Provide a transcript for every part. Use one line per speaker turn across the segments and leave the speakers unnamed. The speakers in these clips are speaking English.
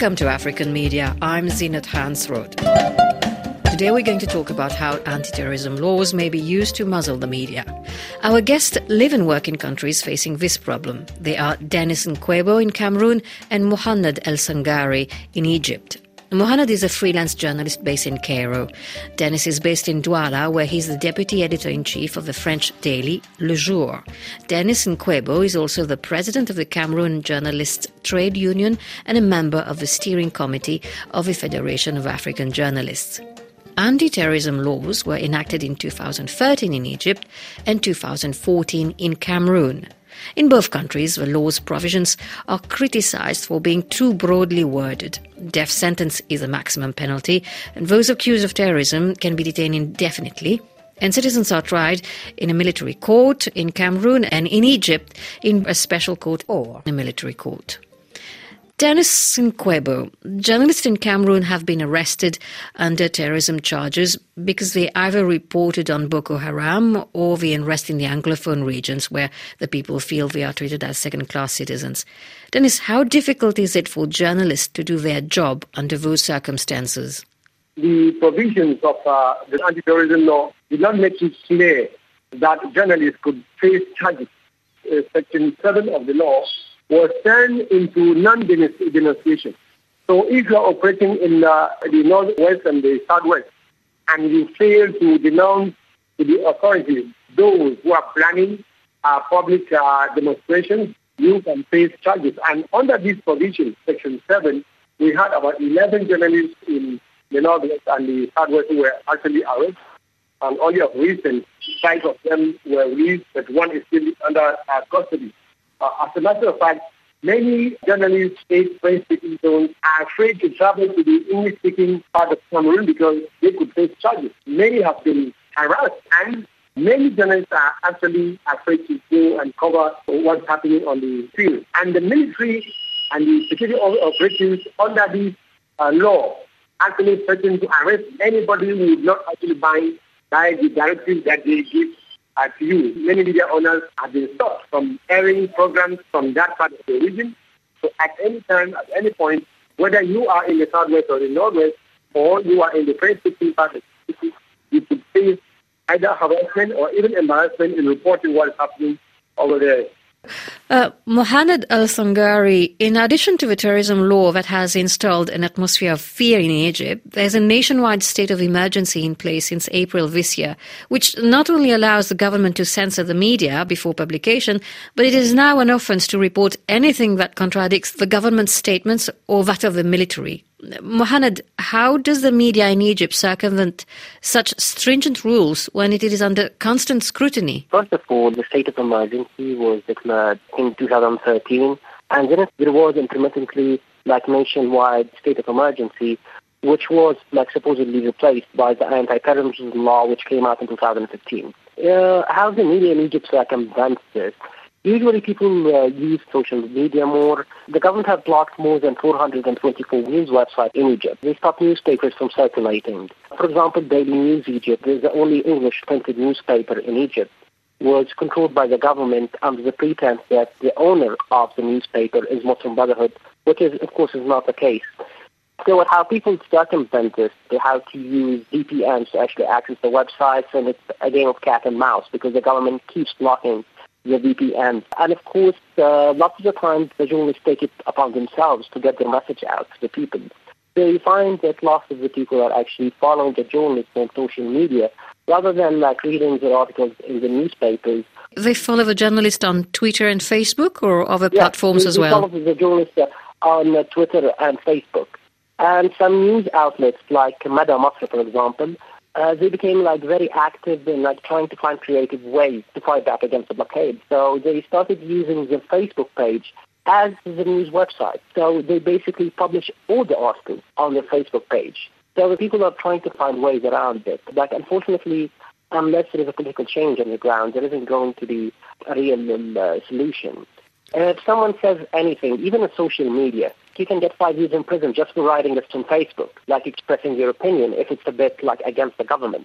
Welcome to African Media. I'm Zinat Hansroth. Today we're going to talk about how anti-terrorism laws may be used to muzzle the media. Our guests live and work in countries facing this problem. They are Denis Nkwebo in Cameroon and Mohamed El Sangari in Egypt. Mohamed is a freelance journalist based in Cairo. Denis is based in Douala, where he's the deputy editor-in-chief of the French daily Le Jour. Denis Nkwebo is also the president of the Cameroon Journalists Trade Union and a member of the steering committee of the Federation of African Journalists. Anti-terrorism laws were enacted in 2013 in Egypt and 2014 in Cameroon. In both countries, the law's provisions are criticized for being too broadly worded. Death sentence is a maximum penalty, and those accused of terrorism can be detained indefinitely. And citizens are tried in a military court in Cameroon and in Egypt in a special court or a military court. Denis Nkwebo, journalists in Cameroon have been arrested under terrorism charges because they either reported on Boko Haram or the unrest in the Anglophone regions where the people feel they are treated as second-class citizens. Denis, how difficult is it for journalists to do their job under those circumstances?
The provisions of the anti-terrorism law did not make it clear that journalists could face charges. Section 7 of the law was turned into non-denunciation. So if you are operating in the northwest and the southwest, and you fail to denounce to the authorities those who are planning public demonstrations, you can face charges. And under this provision, Section 7, we had about 11 journalists in the northwest and the southwest who were actually arrested. And only of recent, 5 of them were released, but one is still under custody. As a matter of fact, many journalists in French-speaking zones are afraid to travel to the English-speaking part of Cameroon because they could face charges. Many have been harassed, and many journalists are actually afraid to go and cover what's happening on the field. And the military and the security operatives under this law actually threaten to arrest anybody who would not actually abide by the directives that they give to you. Many media owners have been stopped from airing programs from that part of the region. So at any time, at any point, whether you are in the southwest or the northwest, or you are in the French-speaking part of the city, you could face either harassment or even embarrassment in reporting what is happening over there.
Mohamed El Sangari, in addition to the terrorism law that has installed an atmosphere of fear in Egypt, there's a nationwide state of emergency in place since April this year, which not only allows the government to censor the media before publication, but it is now an offence to report anything that contradicts the government's statements or that of the military. Mohamed, how does the media in Egypt circumvent such stringent rules when it is under constant scrutiny?
First of all, the state of emergency was declared in 2013, and then there was intermittently nationwide state of emergency, which was supposedly replaced by the anti-terrorism law, which came out in 2015. How the media in Egypt circumvents this? Usually people use social media more. The government has blocked more than 424 news websites in Egypt. They stopped newspapers from circulating. For example, Daily News Egypt is the only English printed newspaper in Egypt, was controlled by the government under the pretense that the owner of the newspaper is Muslim Brotherhood, which is, of course, is not the case. So how people circumvent this, they have to use VPNs to actually access the websites, and it's a game of cat and mouse because the government keeps blocking the VPN. And of course, lots of the times the journalists take it upon themselves to get their message out to the people. So you find that lots of the people are actually following the journalists on social media rather than reading their articles in the newspapers.
They follow the journalist on Twitter and Facebook or other platforms as well?
They follow the journalists on Twitter and Facebook. And some news outlets like Mada Masr, for example, they became very active in trying to find creative ways to fight back against the blockade. So they started using the Facebook page as the news website. So they basically publish all the articles on their Facebook page. So the people are trying to find ways around it. But unfortunately, unless there is a political change on the ground, there isn't going to be a real solution. And if someone says anything, even on social media, you can get 5 years in prison just for writing this on Facebook, expressing your opinion if it's a bit against the government.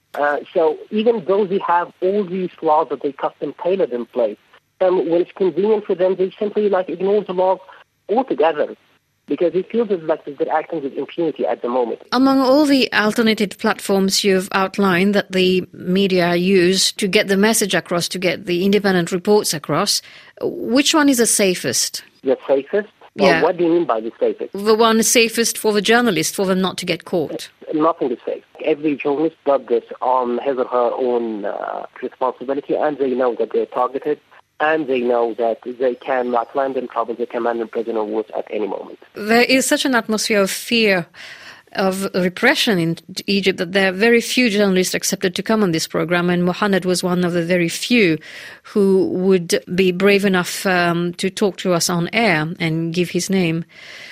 So even though they have all these laws that they custom tailored in place, when it's convenient for them, they simply ignore the laws altogether. because he feels like they're acting with impunity at the moment.
Among all the alternative platforms you've outlined that the media use to get the message across, to get the independent reports across, which one is the safest?
The safest? Well,
Yeah.
what do you mean by the safest?
The one safest for the journalist, for them not to get caught.
Nothing is safe. Every journalist does this on his or her own responsibility, and they know that they're targeted, and they know that they can land in trouble, they can land in prison or worse at any moment.
There is such an atmosphere of fear, of repression in Egypt, that there are very few journalists accepted to come on this program, and Mohammed was one of the very few who would be brave enough to talk to us on air and give his name.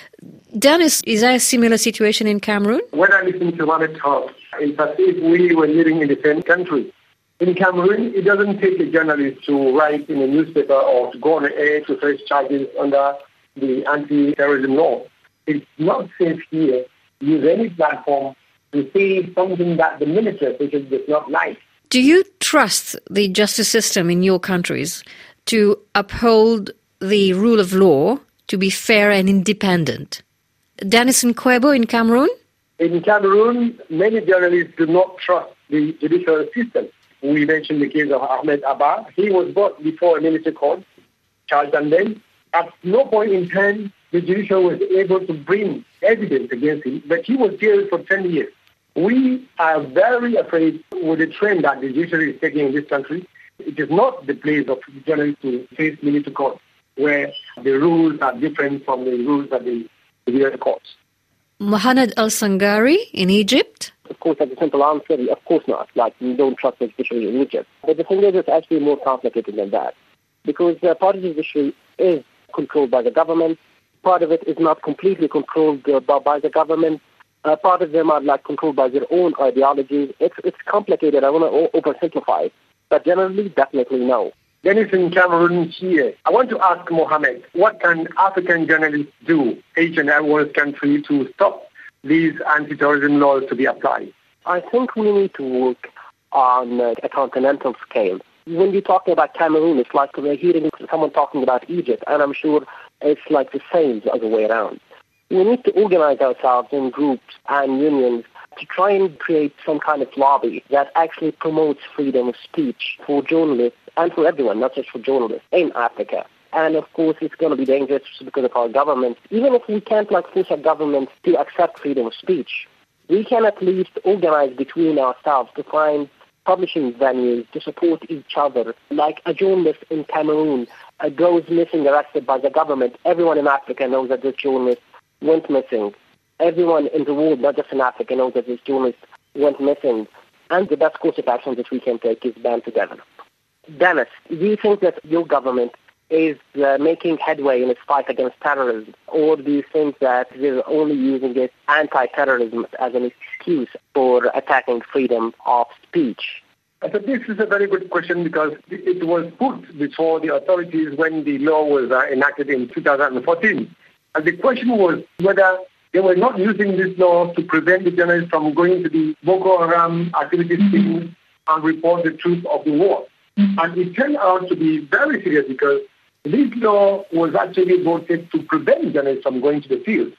Dennis, is there a similar situation in Cameroon?
When I listen to Mohammed talk, it's as if we were living in the same country. In Cameroon, it doesn't take a journalist to write in a newspaper or to go on the air to face charges under the anti-terrorism law. It's not safe here to use any platform to say something that the military official does not like.
Do you trust the justice system in your countries to uphold the rule of law, to be fair and independent? Dennis Nkwebo in Cameroon?
In Cameroon, many journalists do not trust the judicial system. We mentioned the case of Ahmed Abba. He was brought before a military court, charged and then. At no point in time, the judiciary was able to bring evidence against him, but he was jailed for 10 years. We are very afraid with the trend that the judiciary is taking in this country. It is not the place of journalists to face military court, where the rules are different from the rules of the civilian courts.
Mohamed Al-Sangari in Egypt?
Of course, as a simple answer, of course not. Like, we don't trust the judiciary in Egypt. But the thing is, it's actually more complicated than that. Because part of the judiciary is controlled by the government. Part of it is not completely controlled by the government. Part of them are controlled by their own ideologies. It's complicated. I want to oversimplify it. But generally, definitely no.
Dennis in Cameroon here. I want to ask Mohammed, what can African journalists do, each and every country, to stop these anti-terrorism laws to be applied?
I think we need to work on a continental scale. When you're talking about Cameroon, it's like we're hearing someone talking about Egypt, and I'm sure it's like the same the other way around. We need to organize ourselves in groups and unions to try and create some kind of lobby that actually promotes freedom of speech for journalists and for everyone, not just for journalists, in Africa. And of course, it's going to be dangerous because of our government. Even if we can't force our government to accept freedom of speech, we can at least organize between ourselves to find publishing venues to support each other. Like a journalist in Cameroon goes missing, arrested by the government. Everyone in Africa knows that this journalist went missing. Everyone in the world, not just in Africa, knows that this journalist went missing. And the best course of action that we can take is band together. Dennis, do you think that your government is making headway in its fight against terrorism, or do you think that they're only using it anti-terrorism as an excuse for attacking freedom of speech?
I think this is a very good question because it was put before the authorities when the law was enacted in 2014. And the question was whether they were not using this law to prevent the journalists from going to the Boko Haram activities teams and report the truth of the war. And it turned out to be very serious because this law was actually voted to prevent journalists from going to the field.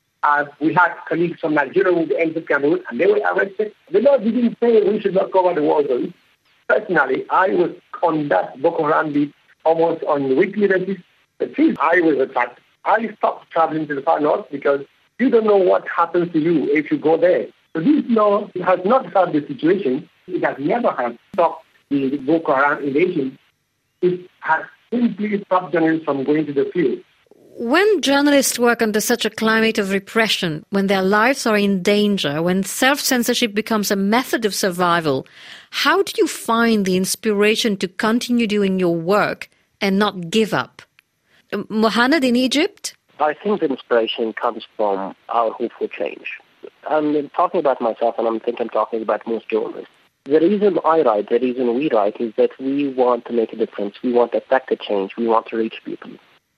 We had colleagues from Nigeria who entered Cameroon and they were arrested. The law didn't say we should not cover the war zone. Personally, I was on that Boko Haram beat almost on a weekly basis. But since I was attacked, I stopped traveling to the far north because you don't know what happens to you if you go there. So this law has not solved the situation. It has never have stopped the Boko Haram invasion. It has simply stopped journalists from going to the field.
When journalists work under such a climate of repression, when their lives are in danger, when self-censorship becomes a method of survival, how do you find the inspiration to continue doing your work and not give up? Mohammed in Egypt?
I think the inspiration comes from our hope for change. I'm talking about myself, and I'm talking about most journalists. The reason I write, the reason we write, is that we want to make a difference. We want to affect a change. We want to reach people.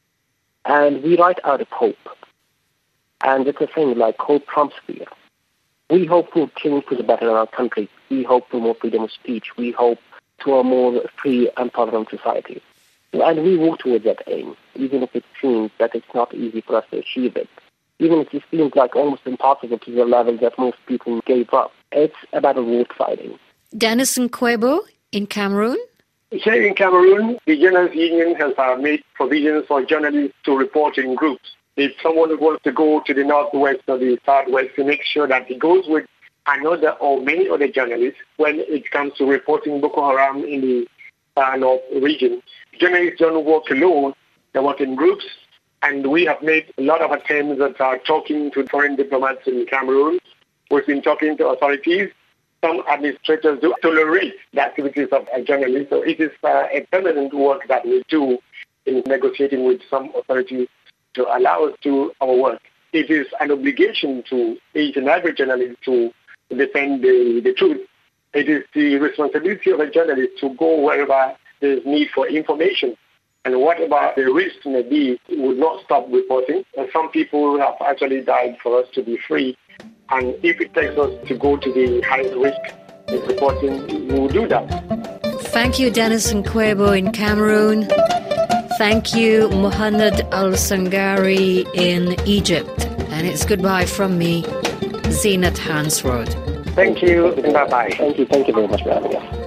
And we write out of hope. And it's a thing like hope trumps fear. We hope for change for the better in our country. We hope for more freedom of speech. We hope to a more free and tolerant society. And we work towards that aim, even if it seems that it's not easy for us to achieve it. even if it seems like almost impossible to the level that most people gave up. It's about vote fighting.
Dennis Nkwebo in Cameroon?
Here in Cameroon, the Journalists Union has made provisions for journalists to report in groups. If someone wants to go to the northwest or the southwest, to make sure that he goes with another or many other journalists when it comes to reporting Boko Haram in the north region. Journalists don't work alone, they work in groups, and we have made a lot of attempts at talking to foreign diplomats in Cameroon. We've been talking to authorities. Some administrators do tolerate the activities of a journalist, so it is a permanent work that we do in negotiating with some authorities to allow us to do our work. It is an obligation to each and every journalist to defend the truth. It is the responsibility of a journalist to go wherever there is need for information. And whatever the risk may be, we would not stop reporting. And some people have actually died for us to be free. And if it takes us to go to the highest risk in reporting, we will do that.
Thank you, Dennis Nkwebo in Cameroon. Thank you, Mohammed Al-Sangari in Egypt. And it's goodbye from me, Zeenat Hansroad.
Thank you. Bye-bye.
Thank you very much for having us.